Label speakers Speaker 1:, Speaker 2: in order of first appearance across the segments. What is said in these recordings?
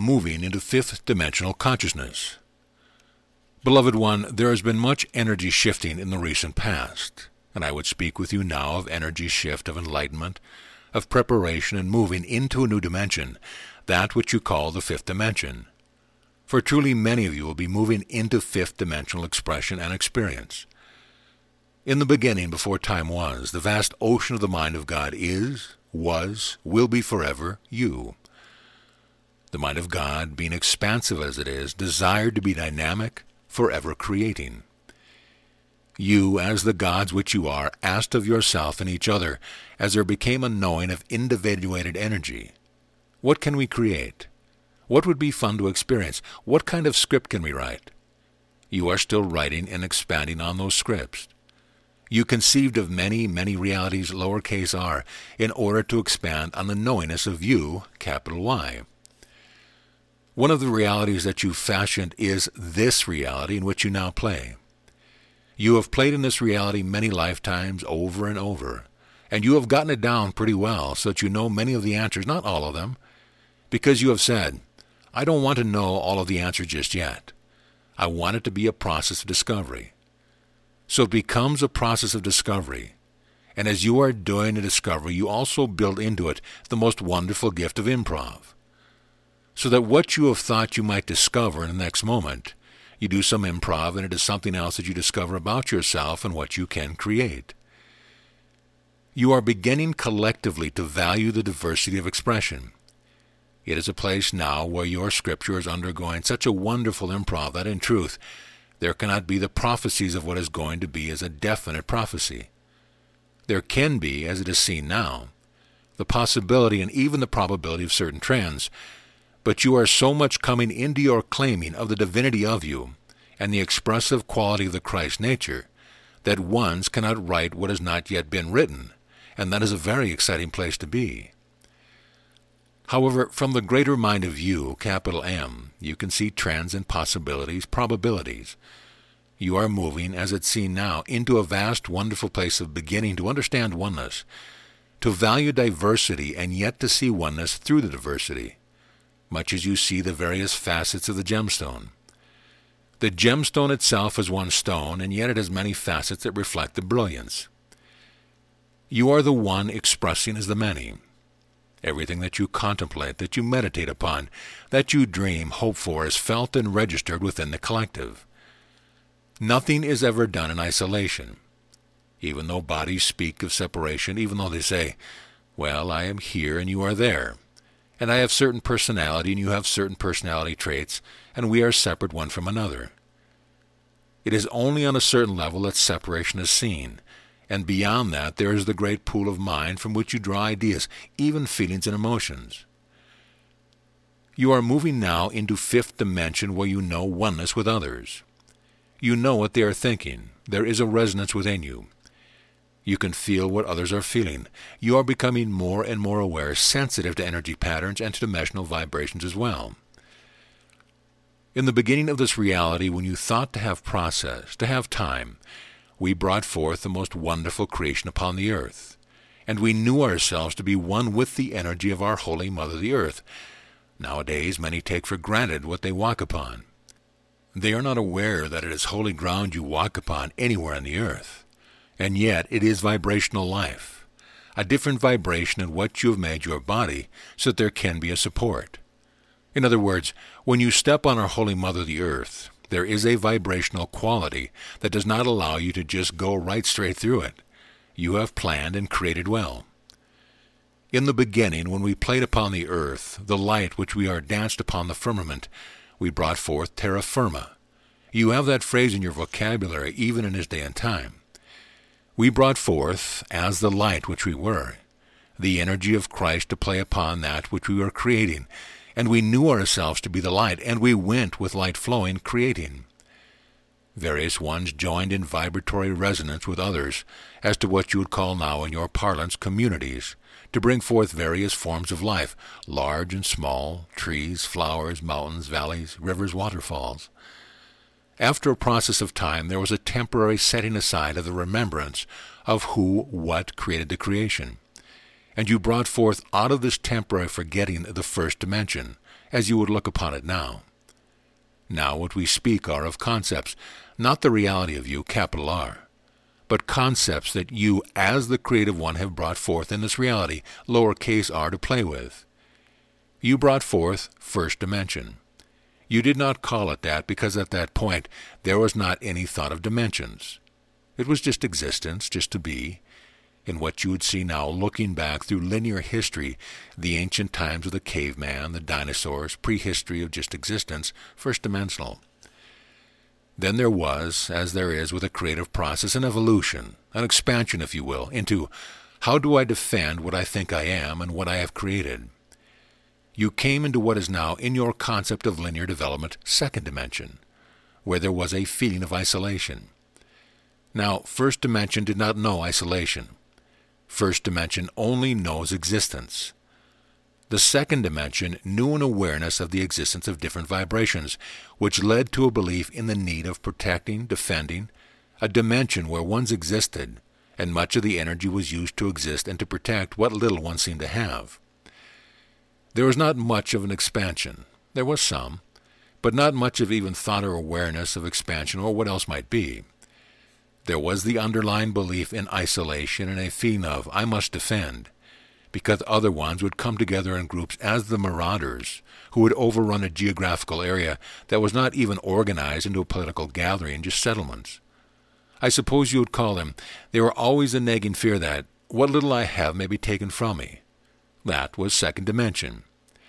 Speaker 1: moving into fifth dimensional consciousness. Beloved one, there has been much energy shifting in the recent past, and I would speak with you now of energy shift of enlightenment, of preparation and moving into a new dimension, that which you call the fifth dimension. For truly many of you will be moving into fifth dimensional expression and experience. In the beginning, before time was, the vast ocean of the mind of God is, was, will be forever you. The mind of God, being expansive as it is, desired to be dynamic, forever creating. You, as the gods which you are, asked of yourself and each other, as there became a knowing of individuated energy, what can we create? What would be fun to experience? What kind of script can we write? You are still writing and expanding on those scripts. You conceived of many, many realities, lowercase r, in order to expand on the knowingness of you, capital Y. One of the realities that you fashioned is this reality in which you now play. You have played in this reality many lifetimes over and over, and you have gotten it down pretty well so that you know many of the answers, not all of them, because you have said, I don't want to know all of the answers just yet. I want it to be a process of discovery. So it becomes a process of discovery, and as you are doing the discovery, you also build into it the most wonderful gift of improv. So that what you have thought you might discover in the next moment, you do some improv and it is something else that you discover about yourself and what you can create. You are beginning collectively to value the diversity of expression. It is a place now where your scripture is undergoing such a wonderful improv that in truth, there cannot be the prophecies of what is going to be as a definite prophecy. There can be, as it is seen now, the possibility and even the probability of certain trends, but you are so much coming into your claiming of the divinity of you and the expressive quality of the Christ nature that ones cannot write what has not yet been written, and that is a very exciting place to be. However, from the greater mind of you, capital M, you can see trends and possibilities, probabilities. You are moving, as it's seen now, into a vast, wonderful place of beginning to understand oneness, to value diversity and yet to see oneness through the diversity, much as you see the various facets of the gemstone. The gemstone itself is one stone, and yet it has many facets that reflect the brilliance. You are the one expressing as the many. Everything that you contemplate, that you meditate upon, that you dream, hope for, is felt and registered within the collective. Nothing is ever done in isolation. Even though bodies speak of separation, even though they say, well, I am here and you are there, and I have certain personality and you have certain personality traits, and we are separate one from another. It is only on a certain level that separation is seen, and beyond that there is the great pool of mind from which you draw ideas, even feelings and emotions. You are moving now into fifth dimension where you know oneness with others. You know what they are thinking. There is a resonance within you. You can feel what others are feeling. You are becoming more and more aware, sensitive to energy patterns and to dimensional vibrations as well. In the beginning of this reality, when you thought to have process, to have time, we brought forth the most wonderful creation upon the earth, and we knew ourselves to be one with the energy of our Holy Mother the Earth. Nowadays, many take for granted what they walk upon. They are not aware that it is holy ground you walk upon anywhere on the earth, and yet it is vibrational life, a different vibration in what you have made your body so that there can be a support. In other words, when you step on our Holy Mother the Earth, there is a vibrational quality that does not allow you to just go right straight through it. You have planned and created well. In the beginning, when we played upon the earth, the light which we are danced upon the firmament, we brought forth terra firma. You have that phrase in your vocabulary even in this day and time. We brought forth, as the light which we were, the energy of Christ to play upon that which we were creating, and we knew ourselves to be the light, and we went with light flowing, creating. Various ones joined in vibratory resonance with others as to what you would call now in your parlance communities, to bring forth various forms of life, large and small, trees, flowers, mountains, valleys, rivers, waterfalls. After a process of time, there was a temporary setting aside of the remembrance of who, what created the creation. and you brought forth out of this temporary forgetting the first dimension, as you would look upon it now. Now what we speak are of concepts, not the reality of you, capital R, but concepts that you as the Creative One have brought forth in this reality, lowercase r, to play with. You brought forth first dimension. You did not call it that because at that point there was not any thought of dimensions. It was just existence, just to be, in what you would see now looking back through linear history, the ancient times of the caveman, the dinosaurs, prehistory of just existence, first dimensional. Then there was, as there is with a creative process, an evolution, an expansion, if you will, into how do I defend what I think I am and what I have created. You came into what is now, in your concept of linear development, second dimension, where there was a feeling of isolation. Now, first dimension did not know isolation. First dimension only knows existence. The second dimension knew an awareness of the existence of different vibrations, which led to a belief in the need of protecting, defending, a dimension where one's existed, and much of the energy was used to exist and to protect what little one seemed to have. There was not much of an expansion. There was some, but not much of even thought or awareness of expansion or what else might be. There was the underlying belief in isolation and a feeling of, I must defend, because other ones would come together in groups as the marauders, who would overrun a geographical area that was not even organized into a political gathering, just settlements. I suppose you would call them. They were always a nagging fear that, what little I have may be taken from me. That was second dimension.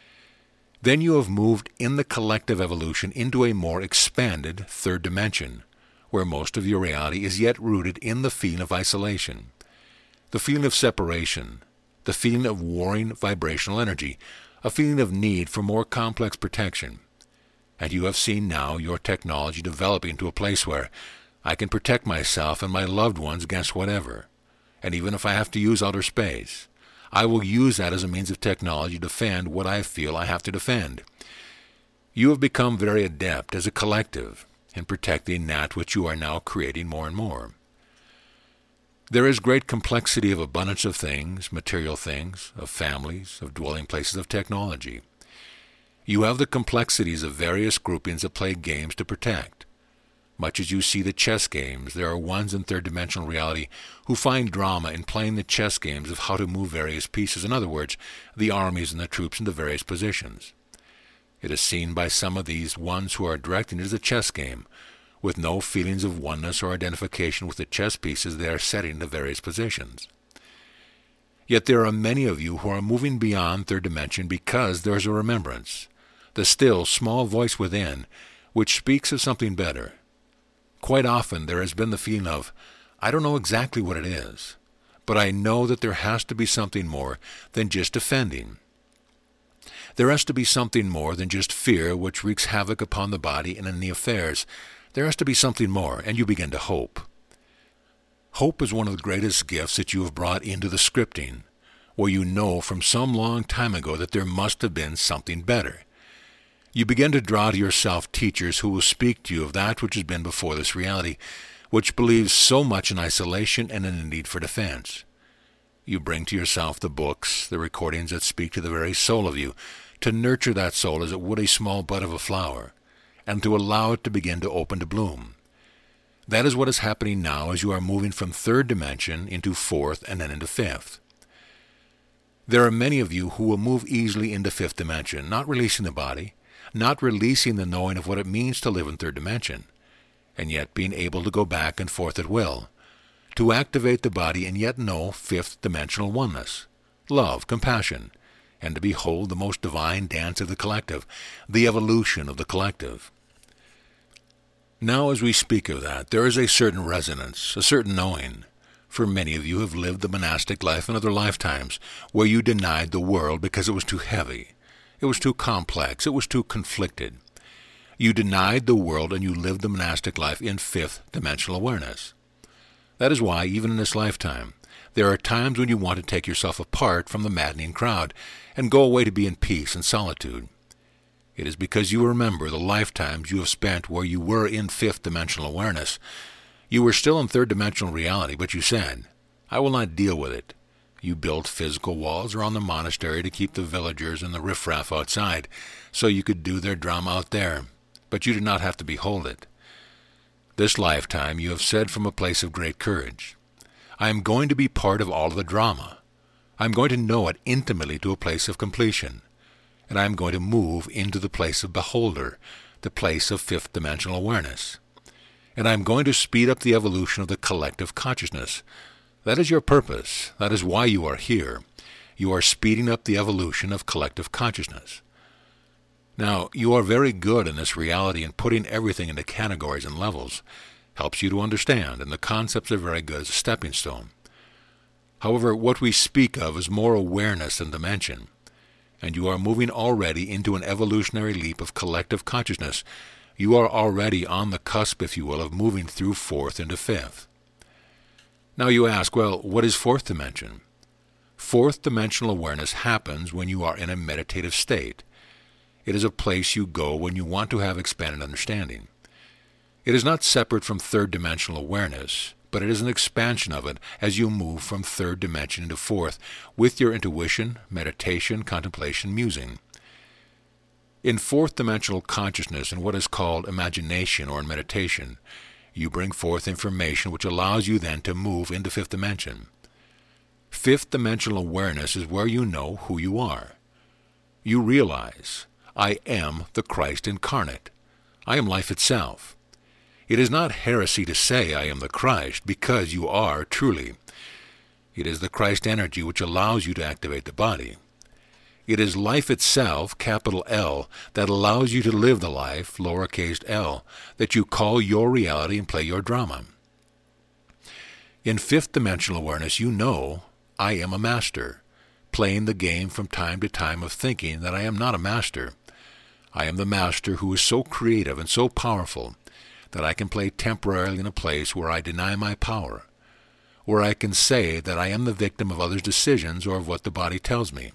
Speaker 1: Then you have moved in the collective evolution into a more expanded third dimension, where most of your reality is yet rooted in the feeling of isolation, the feeling of separation, the feeling of warring vibrational energy, a feeling of need for more complex protection. And you have seen now your technology developing to a place where I can protect myself and my loved ones against whatever, and even if I have to use outer space, I will use that as a means of technology to defend what I feel I have to defend. You have become very adept as a collective in protecting that which you are now creating more and more. There is great complexity of abundance of things, material things, of families, of dwelling places, of technology. You have the complexities of various groupings that play games to protect. Much as you see the chess games, there are ones in third-dimensional reality who find drama in playing the chess games of how to move various pieces, in other words, the armies and the troops into various positions. It is seen by some of these ones who are directing it as a chess game, with no feelings of oneness or identification with the chess pieces they are setting into various positions. Yet there are many of you who are moving beyond third dimension because there is a remembrance, the still, small voice within, which speaks of something better. Quite often there has been the feeling of, I don't know exactly what it is, but I know that there has to be something more than just defending. There has to be something more than just fear which wreaks havoc upon the body and in the affairs. There has to be something more, and you begin to hope. Hope is one of the greatest gifts that you have brought into the scripting, where you know from some long time ago that there must have been something better. You begin to draw to yourself teachers who will speak to you of that which has been before this reality, which believes so much in isolation and in the need for defense. You bring to yourself the books, the recordings that speak to the very soul of you, to nurture that soul as it would a small bud of a flower, and to allow it to begin to open to bloom. That is what is happening now as you are moving from third dimension into fourth and then into fifth. There are many of you who will move easily into fifth dimension, not releasing the body, not releasing the knowing of what it means to live in third dimension, and yet being able to go back and forth at will, to activate the body and yet know fifth dimensional oneness, love, compassion, and to behold the most divine dance of the collective, the evolution of the collective. Now as we speak of that, there is a certain resonance, a certain knowing, for many of you have lived the monastic life in other lifetimes, where you denied the world because it was too heavy. It was too complex. It was too conflicted. You denied the world and you lived the monastic life in fifth dimensional awareness. That is why, even in this lifetime, there are times when you want to take yourself apart from the maddening crowd and go away to be in peace and solitude. It is because you remember the lifetimes you have spent where you were in fifth dimensional awareness. You were still in third dimensional reality, but you said, I will not deal with it. You built physical walls around the monastery to keep the villagers and the riffraff outside, so you could do their drama out there, but you did not have to behold it. This lifetime you have said from a place of great courage, I am going to be part of all of the drama. I am going to know it intimately to a place of completion, and I am going to move into the place of beholder, the place of fifth dimensional awareness. And I am going to speed up the evolution of the collective consciousness. That is your purpose. That is why you are here. You are speeding up the evolution of collective consciousness. Now, you are very good in this reality, and putting everything into categories and levels helps you to understand, and the concepts are very good as a stepping stone. However, what we speak of is more awareness than dimension, and you are moving already into an evolutionary leap of collective consciousness. You are already on the cusp, if you will, of moving through fourth into fifth. Now you ask, well, what is fourth dimension? Fourth dimensional awareness happens when you are in a meditative state. It is a place you go when you want to have expanded understanding. It is not separate from third dimensional awareness, but it is an expansion of it as you move from third dimension into fourth with your intuition, meditation, contemplation, musing. In fourth dimensional consciousness, in what is called imagination or in meditation, you bring forth information which allows you then to move into fifth dimension. Fifth dimensional awareness is where you know who you are. You realize, I am the Christ incarnate. I am life itself. It is not heresy to say I am the Christ, because you are truly. It is the Christ energy which allows you to activate the body. It is life itself, capital L, that allows you to live the life, lowercase l, that you call your reality and play your drama. In fifth dimensional awareness, you know, I am a master, playing the game from time to time of thinking that I am not a master. I am the master who is so creative and so powerful that I can play temporarily in a place where I deny my power, where I can say that I am the victim of others' decisions or of what the body tells me.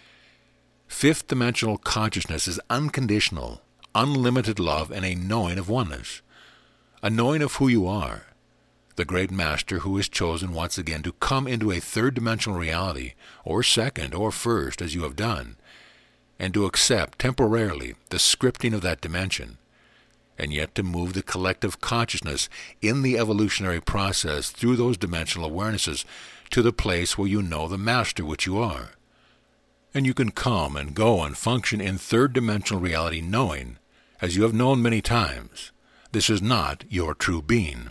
Speaker 1: Fifth dimensional consciousness is unconditional, unlimited love, and a knowing of oneness, a knowing of who you are, the great master who is chosen once again to come into a third dimensional reality, or second, or first, as you have done, and to accept temporarily the scripting of that dimension, and yet to move the collective consciousness in the evolutionary process through those dimensional awarenesses to the place where you know the master which you are. And you can come and go and function in third dimensional reality knowing, as you have known many times, this is not your true being.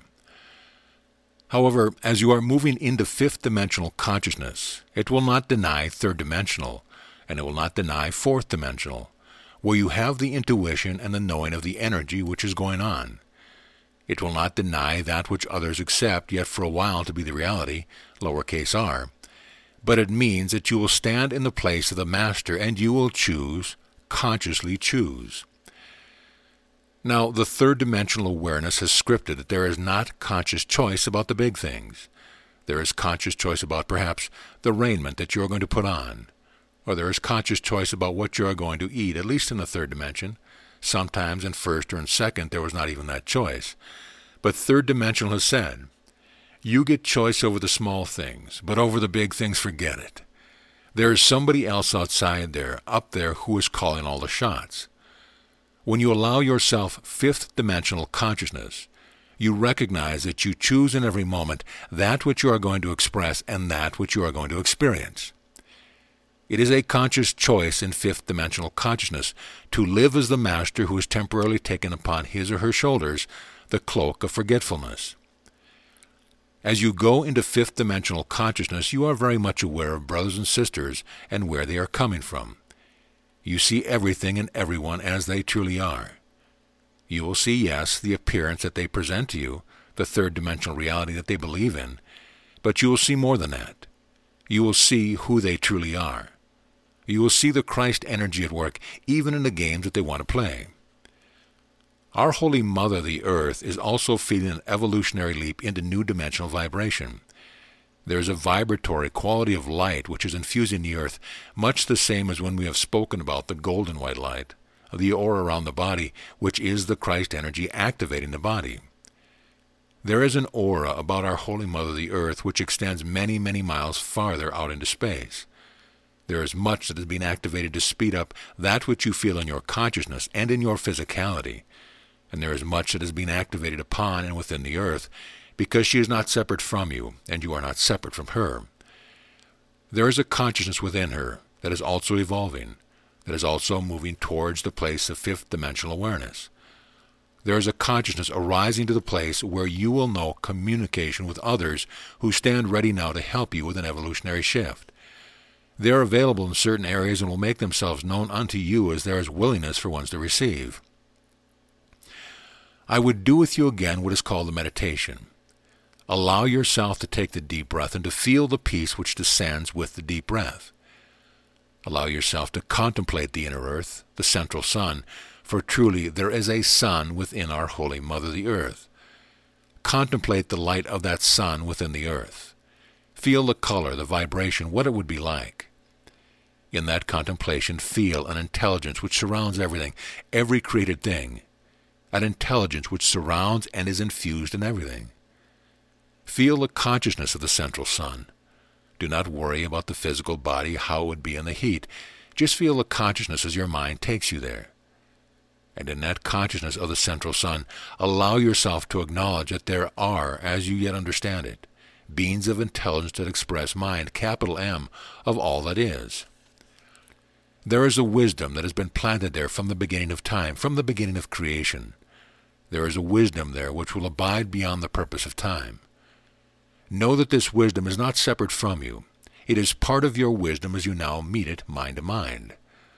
Speaker 1: However, as you are moving into fifth dimensional consciousness, it will not deny third dimensional, and it will not deny fourth dimensional, where you have the intuition and the knowing of the energy which is going on. It will not deny that which others accept yet for a while to be the reality, lowercase r, but it means that you will stand in the place of the master and you will choose, consciously choose. Now, the third dimensional awareness has scripted that there is not conscious choice about the big things. There is conscious choice about perhaps the raiment that you are going to put on, or there is conscious choice about what you are going to eat, at least in the third dimension. Sometimes in first or in second there was not even that choice. But third dimensional has said, you get choice over the small things, but over the big things, forget it. There is somebody else outside there, up there, who is calling all the shots. When you allow yourself fifth dimensional consciousness, you recognize that you choose in every moment that which you are going to express and that which you are going to experience. It is a conscious choice in fifth dimensional consciousness to live as the master who has temporarily taken upon his or her shoulders the cloak of forgetfulness. As you go into fifth dimensional consciousness, you are very much aware of brothers and sisters and where they are coming from. You see everything and everyone as they truly are. You will see, yes, the appearance that they present to you, the third dimensional reality that they believe in, but you will see more than that. You will see who they truly are. You will see the Christ energy at work even in the games that they want to play. Our Holy Mother, the Earth, is also feeding an evolutionary leap into new dimensional vibration. There is a vibratory quality of light which is infusing the Earth, much the same as when we have spoken about the golden white light, the aura around the body, which is the Christ energy activating the body. There is an aura about our Holy Mother the Earth which extends many, many miles farther out into space. There is much that is being activated to speed up that which you feel in your consciousness and in your physicality, and there is much that is being activated upon and within the Earth, because she is not separate from you, and you are not separate from her. There is a consciousness within her that is also evolving, that is also moving towards the place of fifth-dimensional awareness. There is a consciousness arising to the place where you will know communication with others who stand ready now to help you with an evolutionary shift. They are available in certain areas and will make themselves known unto you as there is willingness for ones to receive. I would do with you again what is called the meditation. Allow yourself to take the deep breath and to feel the peace which descends with the deep breath. Allow yourself to contemplate the inner earth, the central sun, for truly there is a sun within our Holy Mother the Earth. Contemplate the light of that sun within the earth. Feel the color, the vibration, what it would be like. In that contemplation, feel an intelligence which surrounds everything, every created thing, an intelligence which surrounds and is infused in everything. Feel the consciousness of the central sun. Do not worry about the physical body, how it would be in the heat. Just feel the consciousness as your mind takes you there. And in that consciousness of the central sun, allow yourself to acknowledge that there are, as you yet understand it, beings of intelligence that express mind, capital M, of all that is. There is a wisdom that has been planted there from the beginning of time, from the beginning of creation. There is a wisdom there which will abide beyond the purpose of time. Know that this wisdom is not separate from you. It is part of your wisdom as you now meet it mind to mind.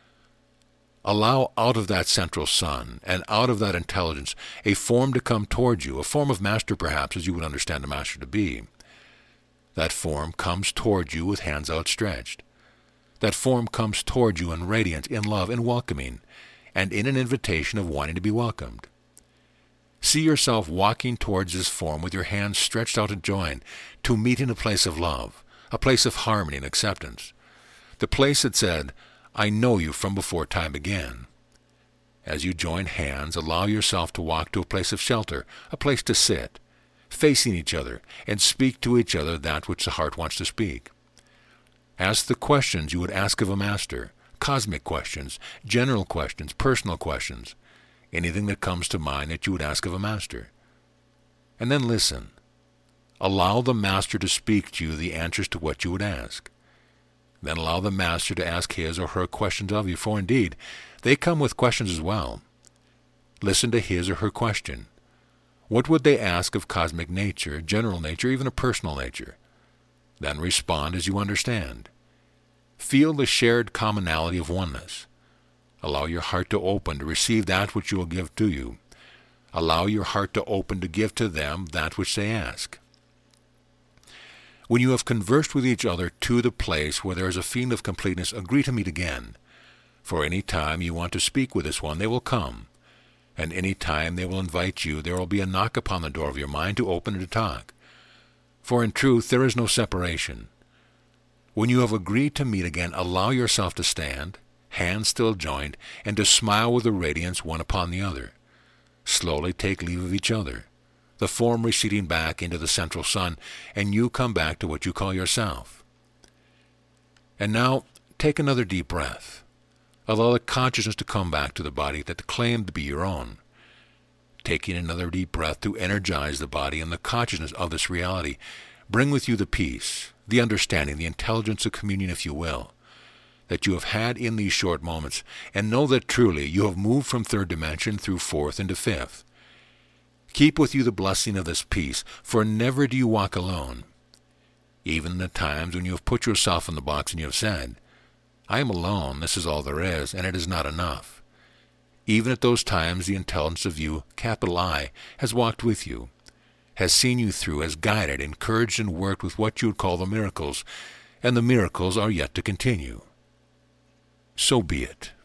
Speaker 1: Allow out of that central sun and out of that intelligence a form to come towards you, a form of master perhaps as you would understand a master to be. That form comes towards you with hands outstretched. That form comes towards you in radiance, in love, in welcoming, and in an invitation of wanting to be welcomed. See yourself walking towards this form with your hands stretched out to join, to meet in a place of love, a place of harmony and acceptance. The place that said, I know you from before time began. As you join hands, allow yourself to walk to a place of shelter, a place to sit, facing each other, and speak to each other that which the heart wants to speak. Ask the questions you would ask of a master, cosmic questions, general questions, personal questions, anything that comes to mind that you would ask of a master. And then listen. Allow the master to speak to you the answers to what you would ask. Then allow the master to ask his or her questions of you, for indeed, they come with questions as well. Listen to his or her question. What would they ask of cosmic nature, general nature, even a personal nature? Then respond as you understand. Feel the shared commonality of oneness. Allow your heart to open to receive that which you will give to you. Allow your heart to open to give to them that which they ask. When you have conversed with each other to the place where there is a feeling of completeness, agree to meet again. For any time you want to speak with this one, they will come. And any time they will invite you, there will be a knock upon the door of your mind to open and to talk. For in truth, there is no separation. When you have agreed to meet again, allow yourself to stand, hands still joined, and to smile with a radiance one upon the other. Slowly take leave of each other, the form receding back into the central sun, and you come back to what you call yourself. And now, take another deep breath. Allow the consciousness to come back to the body that claimed to be your own. Taking another deep breath to energize the body and the consciousness of this reality, bring with you the peace, the understanding, the intelligence of communion, if you will, that you have had in these short moments, and know that truly you have moved from third dimension through fourth into fifth. Keep with you the blessing of this peace, for never do you walk alone. Even in the times when you have put yourself in the box and you have said, I am alone, this is all there is, and it is not enough. Even at those times the intelligence of you, capital I, has walked with you, has seen you through, has guided, encouraged, and worked with what you would call the miracles, and the miracles are yet to continue. So be it.